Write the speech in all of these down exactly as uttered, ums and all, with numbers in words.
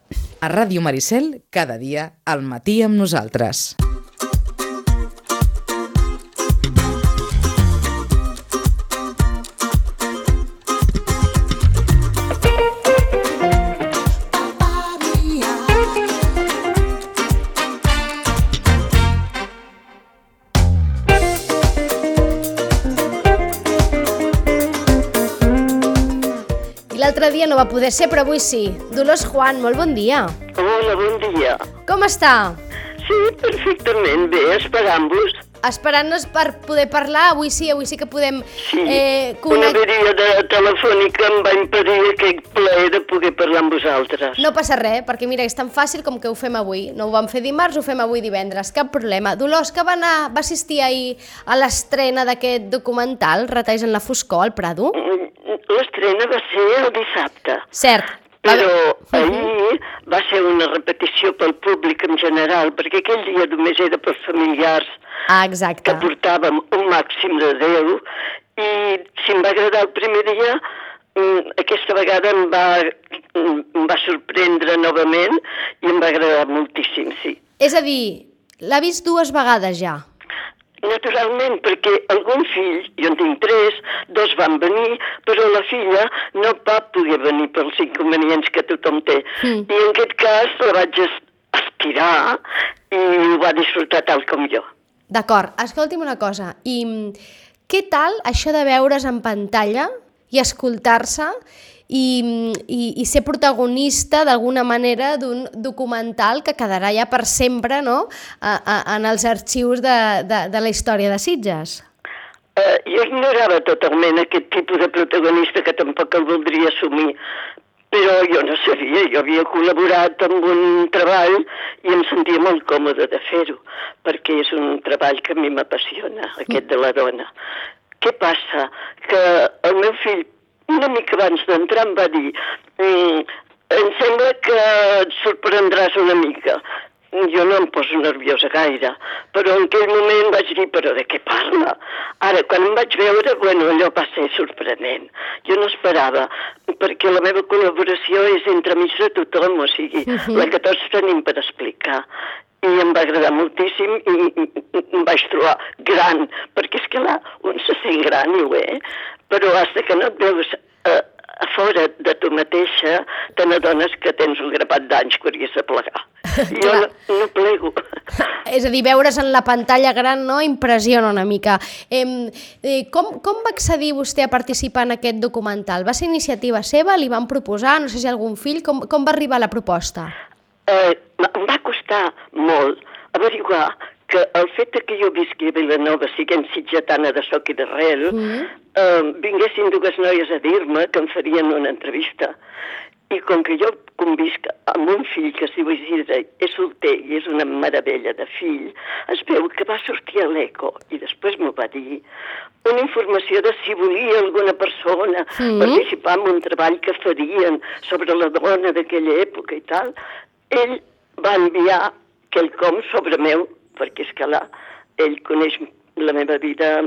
A Ràdio Maricel, cada dia, al matí amb nosaltres. L'altre dia no va poder ser, però avui sí. Dolors Juan, molt bon dia. Hola, bon dia. Com està? Sí, perfectament bé, esperant-vos. Esperant-nos per poder parlar, avui sí, avui sí que podem... Sí, eh, una connect... avaria de telefònica em va impedir aquest plaer de poder parlar amb vosaltres. No passa res, perquè mira, és tan fàcil com que ho fem avui. No ho vam fer dimarts, ho fem avui divendres, cap problema. Dolors, que va, anar, va assistir ahir a l'estrena d'aquest documental, Retalls en la foscor, al Prado? L'estrena va ser el dissabte. Cert. Però ahir va ser una repetició pel públic en general, perquè aquell dia només era per familiars ah, exacte. que portàvem un màxim de deu, i si em va agradar el primer dia, aquesta vegada em va, em va sorprendre novament i em va agradar moltíssim, sí. És a dir, l'ha vist dues vegades ja? Naturalment, perquè algun fill, jo en tinc tres, dos van venir, però la filla no va poder venir pels inconvenients que tothom té. Mm. I en aquest cas la vaig aspirar i ho va disfrutar tal com jo. D'acord, escolti'm una cosa, i què tal això de veure's en pantalla i escoltar-se i, i, i ser protagonista d'alguna manera d'un documental que quedarà ja per sempre, no?, a, a, en els arxius de, de, de la història de Sitges? Uh, jo ignorava totalment aquest tipus de protagonista que tampoc el voldria assumir, però jo no sabia, jo havia col·laborat amb un treball i em sentia molt còmode de fer-ho, perquè és un treball que a mi m'apassiona, aquest de la dona. Què passa? Que el meu fill, una mica abans d'entrar, em va dir mm, em sembla que et sorprendràs una mica. Jo no em poso nerviosa gaire, però en aquell moment vaig dir, però de què parla? Ara, quan em vaig veure, bueno, allò va ser sorprenent. Jo no esperava, perquè la meva col·laboració és entremig de tothom, o sigui, uh-huh. la que tots tenim per explicar. I em va agradar moltíssim i em vaig trobar gran, perquè és que là, un se sent gran i ho és, però hasta que no et veus eh, a fora de tu mateixa, te n'adones que tens un grapat d'anys que hauries de plegar. Jo no, no plego. És a dir, veure's en la pantalla gran, no?, impressiona una mica. Eh, eh, com, com va accedir vostè a participar en aquest documental? Va ser iniciativa seva? Li van proposar? No sé si algun fill? Com, com va arribar la proposta? Eh, em va costar molt averiguar que el fet que jo visqui a Vilanova, siguent sitgetana de soc i d'arrel, mm. eh, vinguessin dues noies a dir-me que em farien una entrevista. I com que jo convisc amb un fill que es diu Isidre, és solter i és una meravella de fill, es veu que va sortir a l'Eco, i després m'ho va dir, una informació de si volia alguna persona mm. participar en un treball que farien sobre la dona d'aquella època i tal. Ell va enviar quelcom sobre meu, perquè és que là, ell coneix la meva vida,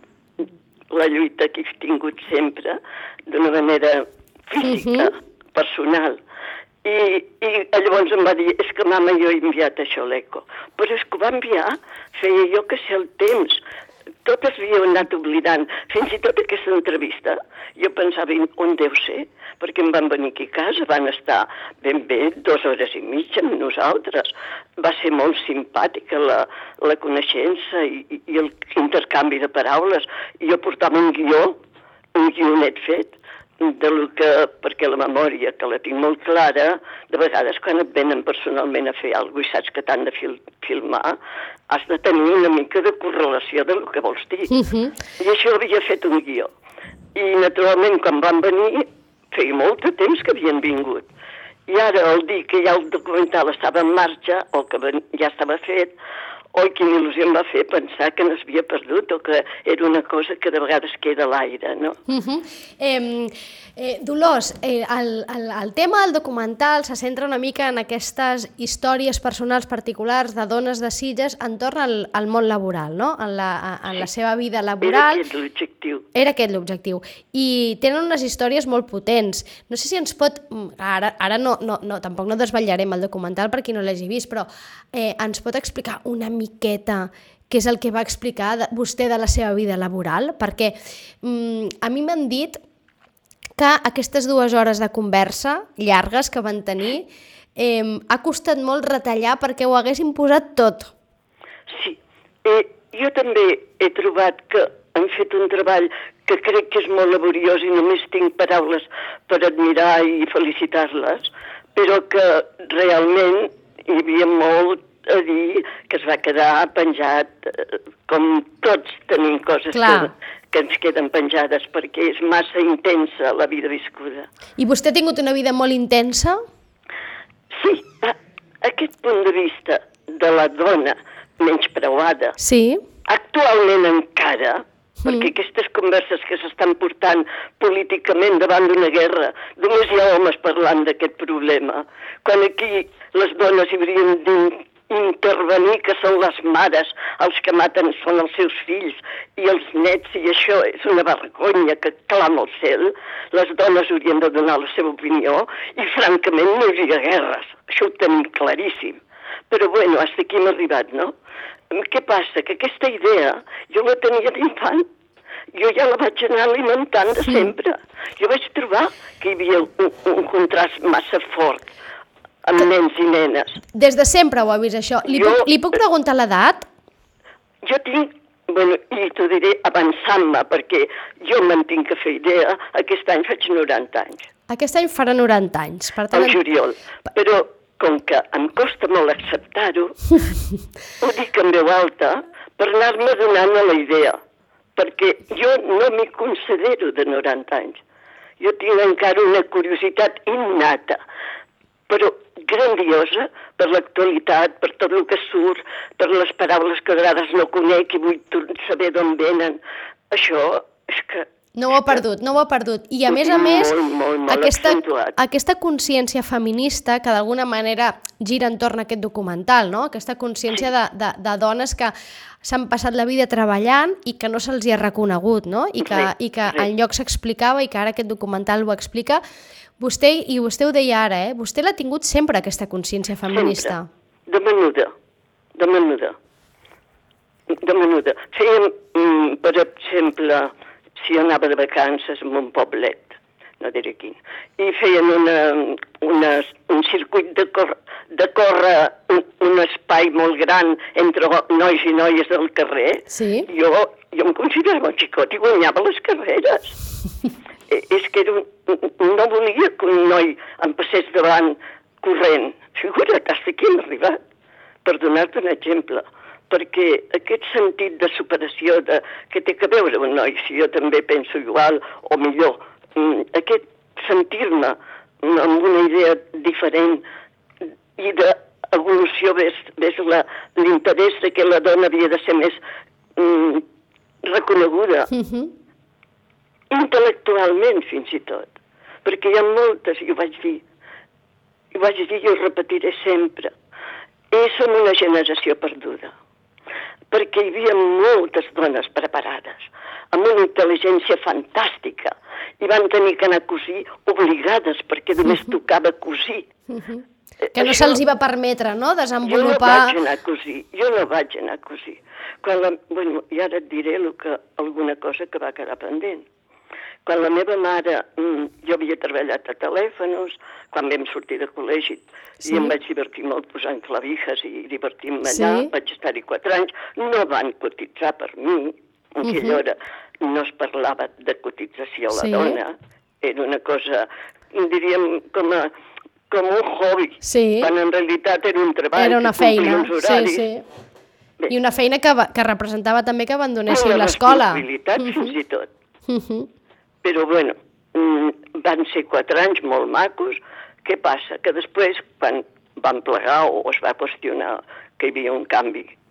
la lluita que he tingut sempre, d'una manera física, uh-huh. personal. I, I llavors em va dir, és que mama, jo he enviat això a l'Eco. Però és que ho va enviar, feia jo que sé el temps, tot es havia anat oblidant, fins i tot aquesta entrevista. Jo pensava, on deu ser? Perquè em van venir aquí a casa, van estar ben bé dues hores i mitja amb nosaltres. Va ser molt simpàtica la, la coneixença i, i el intercanvi de paraules. I jo portava un guió, un guionet fet, de lo que, perquè la memòria, que la tinc molt clara, de vegades quan et venen personalment a fer alguna cosa i saps que t'han de fil filmar, has de tenir una mica de correlació de lo que vols dir. Uh-huh. I això havia fet un guió. I naturalment quan van venir, feia molt de temps que havien vingut. I ara, el dir que ja el documental estava en marxa, o que ja estava fet, oi, quina il·lusió em va fer pensar que no s'havia perdut o que era una cosa que de vegades queda a l'aire, no? Uh -huh. eh, eh, Dolors, eh, el, el, el tema del documental se centra una mica en aquestes històries personals particulars de dones de Sitges entorn al, al món laboral, no? En la, en la seva vida laboral. Era aquest l'objectiu. Era aquest l'objectiu. I tenen unes històries molt potents. No sé si ens pot... Ara, ara no, no, no, tampoc no desvetllarem el documental per qui no l'hagi vist, però eh, ens pot explicar una miqueta què és el que va explicar de, vostè de la seva vida laboral? Perquè mm, a mi m'han dit que aquestes dues hores de conversa llargues que van tenir eh, ha costat molt retallar perquè ho haguessin posat tot. Sí, eh, jo també he trobat que han fet un treball que crec que és molt laboriós i només tinc paraules per admirar i felicitar-les, però que realment hi havia molt a dir que es va quedar penjat, eh, com tots tenim coses que, que ens queden penjades, perquè és massa intensa la vida viscuda. I vostè ha tingut una vida molt intensa? Sí, a, aquest punt de vista de la dona menyspreuada, sí. Actualment encara, perquè aquestes converses que s'estan portant políticament davant d'una guerra, només hi ha homes parlant d'aquest problema, quan aquí les dones hi haurien d'intervenir, que són les mares, els que maten són els seus fills i els nets, i això és una vergonya que clama al cel. Les dones haurien de donar la seva opinió i francament no hi hauria guerres, això ho tenim claríssim. Però bueno, fins aquí hem arribat, no? Què passa? Que aquesta idea jo la tenia d'infant. Jo ja la vaig anar alimentant de sempre. Jo vaig trobar que hi havia un, un contrast massa fort amb nens i nenes. Des de sempre ho ha vist, això. Li, jo, puc, li puc preguntar l'edat? Jo tinc, bueno, i t'ho diré avançant-me, perquè jo me'n tinc que fer idea, aquest any faig noranta anys. Aquest any farà noranta anys. Per tant, el juliol. Però com que em costa molt acceptar-ho, ho dic en veu alta per anar-me donant a la idea, perquè jo no m'hi considero de noranta anys. Jo tinc encara una curiositat innata, però grandiosa per l'actualitat, per tot el que surt, per les paraules que a vegades no conec i vull saber d'on venen. Això és que... No ho ha perdut, no ho ha perdut. I a més a més, molt, molt, molt aquesta, accentuat. aquesta consciència feminista que d'alguna manera gira entorn a aquest documental, no? Aquesta consciència de, de, de dones que s'han passat la vida treballant i que no se'ls hi ha reconegut, no? I que, sí, i que sí. enlloc s'explicava i que ara aquest documental ho explica. Vostè, i vostè ho deia ara, eh? Vostè l'ha tingut sempre, aquesta consciència feminista. Sempre. De menuda. De menuda. De menuda. Fèiem, mm, per exemple... si jo anava de vacances en un poblet, no diré quin, i feien una, una, un circuit de, cor, de córrer un, un espai molt gran entre nois i noies del carrer, sí. jo, jo em considerava un xicot i guanyava les carreres. És que era un, no volia que un noi em passés davant corrent. Figura't, fins aquí hem arribat, per donar-te un exemple. Perquè aquest sentit de superació de, que té que veure un noi, si jo també penso igual o millor, aquest sentir-me amb una idea diferent i d'evolució ves, ves l'interès de que la dona havia de ser més mm, reconeguda, uh-huh. intel·lectualment fins i tot, perquè hi ha moltes, i ho vaig dir, i ho vaig dir i ho repetiré sempre, i som una generació perduda. Perquè hi havia moltes dones preparades, amb una intel·ligència fantàstica, i van tenir que anar a cosir obligades, perquè només tocava cosir. Uh-huh. Que no se'ls hi va permetre, no?, desenvolupar... Jo no vaig anar a cosir, jo no vaig anar a cosir. Quan la... bueno, i ara et diré el que, alguna cosa que va quedar pendent. Quan la meva mare, jo havia treballat a telèfons, quan vam sortir de col·legi, sí. i em vaig divertir molt posant clavijas i divertint-me allà, sí. vaig estar-hi quatre anys, no van cotitzar per mi, en uh-huh. aquella hora no es parlava de cotització a la sí. dona, era una cosa, diríem, com, a, com un hobby, sí. quan en realitat era un treball, era una feina, uns horaris. Sí, sí. Bé. I una feina que, que representava també que abandonessin l'escola. Una responsabilitat uh-huh. fins i tot. Uh-huh. Però, bueno, van ser quatre anys molt macos. Què passa? Que després, quan van plegar o es va qüestionar que hi havia un canvi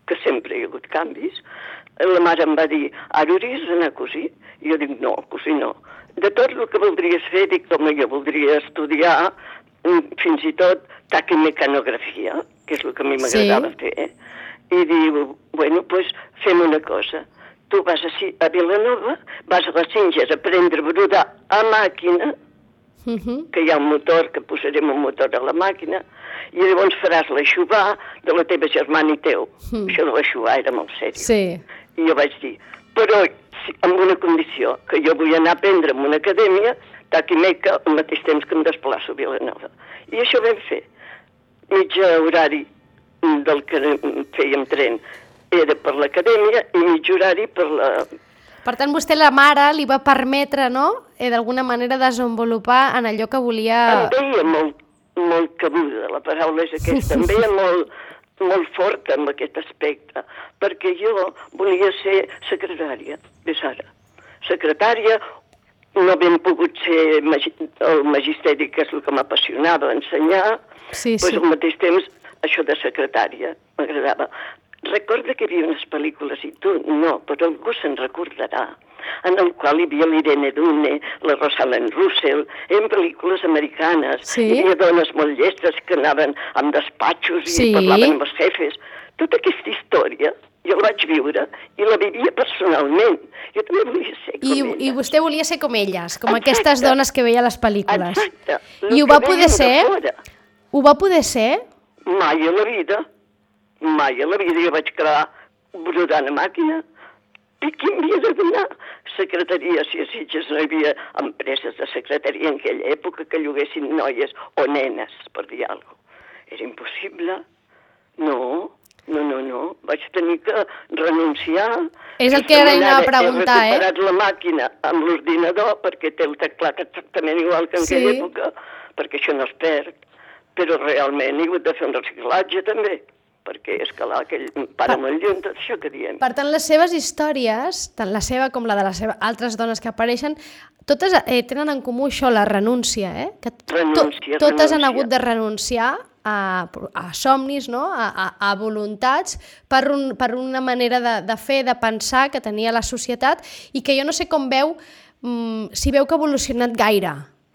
que sempre hi ha hagut canvis. La mare em va dir, ara hauries d'anar a cosir? I jo dic, no, cosir no. De tot el que voldries fer, dic, home, jo voldria estudiar fins i tot taquimecanografia, que és el que a mi m'agradava sí. fer. I diu, bueno, doncs pues, fem una cosa. Tu vas a, a Vilanova, vas a les Sitges a aprendre a brodar a màquina, uh-huh. que hi ha un motor, que posarem un motor a la màquina, i llavors faràs l'aixuvar de la teva germana i teu. Mm. Això de l'aixuvar era molt seriós. Sí. I jo vaig dir, però si, amb una condició, que jo vull anar a aprendre en una acadèmia, taquimeca, al mateix temps que em desplaço a Vilanova. I això vam fer. Mitja horari del que fèiem tren era per l'acadèmia i mig horari per la... Per tant, vostè, la mare, li va permetre, no?, eh, d'alguna manera desenvolupar en allò que volia... Em veia molt, molt cabuda, la paraula és aquesta, em veia molt, molt forta en aquest aspecte, perquè jo volia ser secretària, ves ara. Secretària, no ben pogut ser magi el magisteri, que és el que m'apassionava, ensenyar, sí, sí. Pues al mateix temps això de secretària m'agradava. Recorda que hi havia unes pel·lícules, i tu no, però algú se'n recordarà, en el qual hi havia l'Irene Dune, la Rosalind Russell, eren pel·lícules americanes, sí? Hi havia dones molt llestres que anaven amb despatxos sí? i parlaven amb els jefes. Tota aquesta història jo la vaig viure i la vivia personalment. Jo també volia ser com I, elles. I vostè volia ser com elles, com Exacte. Aquestes dones que veia a les pel·lícules. Exacte. I ho va poder ser? Ho va poder ser? Mai a la vida. Mai a la vida jo vaig quedar brodant a màquina. I qui m'havia de donar? Secretaria, si a Sitges no hi havia empreses de secretaria en aquella època que lloguessin noies o nenes, per dir alguna cosa. Era impossible. No, no, no, no. Vaig tenir que renunciar. És el que ara anava a preguntar, eh? He recuperat la màquina amb l'ordinador perquè té el teclat exactament igual que en sí. aquella època, perquè això no es perd. Però realment he hagut de fer un reciclatge també, perquè és clar, aquell para molt lluny tot això que diem. Per tant, les seves històries, tant la seva com la de les altres dones que apareixen, totes eh, tenen en comú això, la renúncia, eh? Que renúncia, to totes renúncia. Han hagut de renunciar a, a somnis, no? a, a, a voluntats, per, un, per una manera de, de fer, de pensar que tenia la societat i que jo no sé com veu, mm, si veu que ha evolucionat gaire.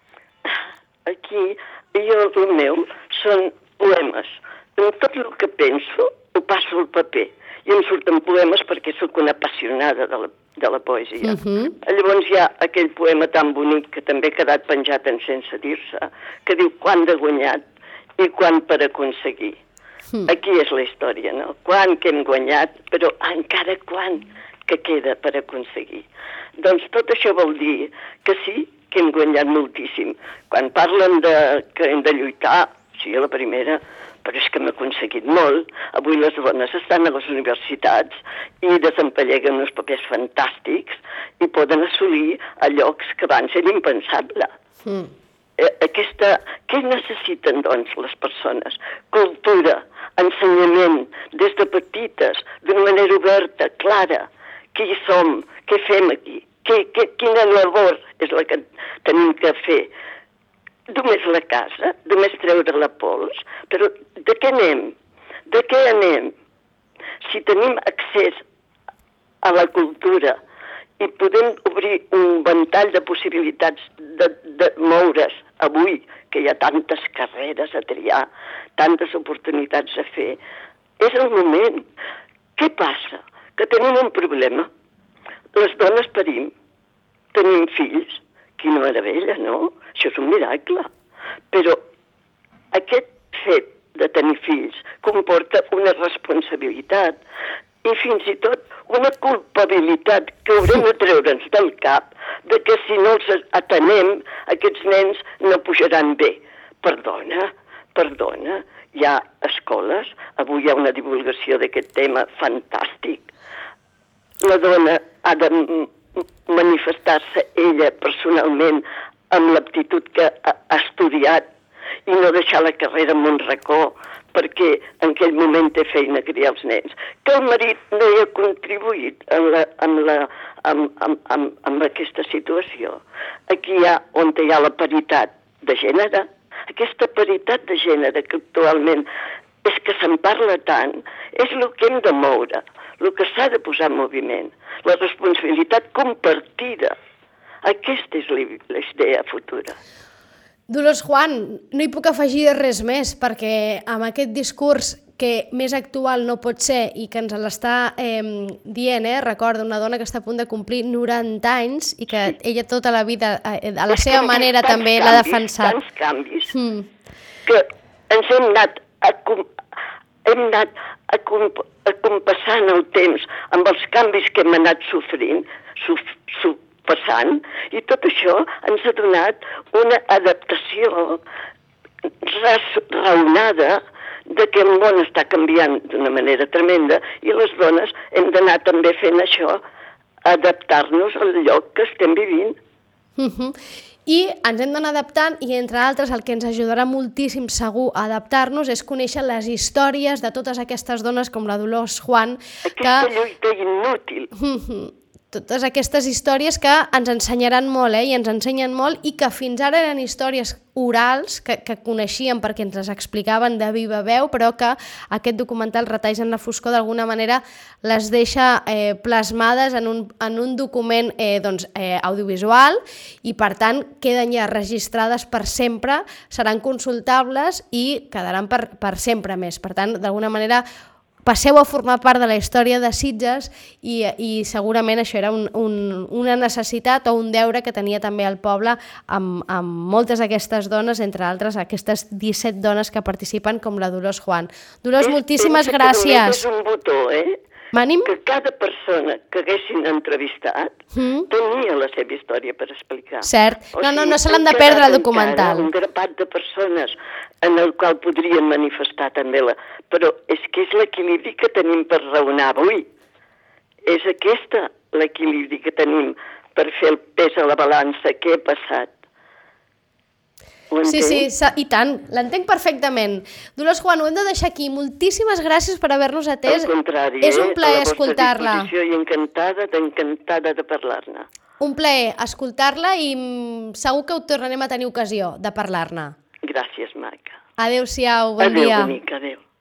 Aquí, jo, el meu, són poemes. Tot el que penso ho passo al paper i em surten poemes perquè sóc una apassionada de la, de la poesia. Uh-huh. Llavors hi ha aquell poema tan bonic que també ha quedat penjat en Sense dir-se, que diu quan de guanyat i quan per aconseguir. Uh-huh. Aquí és la història, no? Quan que hem guanyat, però encara quan que queda per aconseguir. Doncs tot això vol dir que sí, que hem guanyat moltíssim. Quan parlen de, que hem de lluitar, sí, a la primera, però és que hem aconseguit molt. Avui les dones estan a les universitats i desempalleguen uns papers fantàstics i poden assolir a llocs que abans era impensable. Mm. Aquesta... Què necessiten, doncs, les persones? Cultura, ensenyament, des de petites, d'una manera oberta, clara. Qui hi som? Què fem aquí? Que, que, quina labor és la que tenim que fer? Només la casa, només treure la pols, però de què anem? De què anem? Si tenim accés a la cultura i podem obrir un ventall de possibilitats de, de moure's avui, que hi ha tantes carreres a triar, tantes oportunitats a fer, és el moment. Què passa? Que tenim un problema. Les dones parim, tenim fills, quina meravella, no? Això és un miracle. Però aquest fet de tenir fills comporta una responsabilitat i fins i tot una culpabilitat que haurem de treure'ns del cap de que si no els atenem, aquests nens no pujaran bé. Perdona, perdona, hi ha escoles, avui hi ha una divulgació d'aquest tema fantàstic. La dona ha de manifestar-se ella personalment amb l'aptitud que ha estudiat i no deixar la carrera en un racó perquè en aquell moment té feina a criar els nens. Que el marit no hi ha contribuït en, la, en, la, en, en, en, en aquesta situació. Aquí hi ha on hi ha la paritat de gènere, aquesta paritat de gènere que actualment és que se'n parla tant, és el que hem de moure, el que s'ha de posar en moviment, la responsabilitat compartida. Aquesta és la idea futura. Dolors Juan, no hi puc afegir res més, perquè amb aquest discurs que més actual no pot ser i que ens l'està eh, dient, eh? Recorda, una dona que està a punt de complir noranta anys i que ella tota la vida, eh, a la seva manera també l'ha defensat. Tants canvis mm. que ens hem anat a, hem anat a, comp a compassant el temps amb els canvis que hem anat sofrint, suf suf passant, i tot això ens ha donat una adaptació raonada de que el món està canviant d'una manera tremenda i les dones hem d'anar també fent això, adaptar-nos al lloc que estem vivint. Uh-huh. I ens hem d'anar adaptant i, entre altres, el que ens ajudarà moltíssim segur a adaptar-nos és conèixer les històries de totes aquestes dones com la Dolors Juan. Aquesta que... lluita inútil. Uh-huh. Totes aquestes històries que ens ensenyaran molt, eh? I ens ensenyen molt, i que fins ara eren històries orals que, que coneixíem perquè ens les explicaven de viva veu, però que aquest documental Retalls en la foscor d'alguna manera les deixa eh, plasmades en un, en un document eh, doncs, eh, audiovisual, i per tant queden ja registrades per sempre, seran consultables i quedaran per, per sempre més. Per tant, d'alguna manera, passeu a formar part de la història de Sitges i, i segurament això era un, un, una necessitat o un deure que tenia també el poble amb, amb moltes d'aquestes dones, entre altres aquestes disset dones que participen com la Dolors Juan. Dolors, és, moltíssimes gràcies. És un botó, eh? M'ànim? Que cada persona que haguessin entrevistat mm. tenia la seva història per explicar. Cert. No, no, no se l'han de perdre el documental. Un grapat de persones en el qual podrien manifestar també la... Però és que és l'equilibri que tenim per raonar avui. És aquesta l'equilibri que tenim per fer el pes a la balança. Què ha passat? Sí, sí, i tant, l'entenc perfectament. Dolors Juan, ho hem de deixar aquí. Moltíssimes gràcies per haver-nos atès. Al contrari, és un plaer eh? escoltar-la. I encantada, encantada de parlar-ne. Un plaer escoltar-la i segur que ho tornarem a tenir ocasió de parlar-ne. Gràcies, Marca. Adéu-siau, bon adéu, dia. Adéu, bonica, adéu.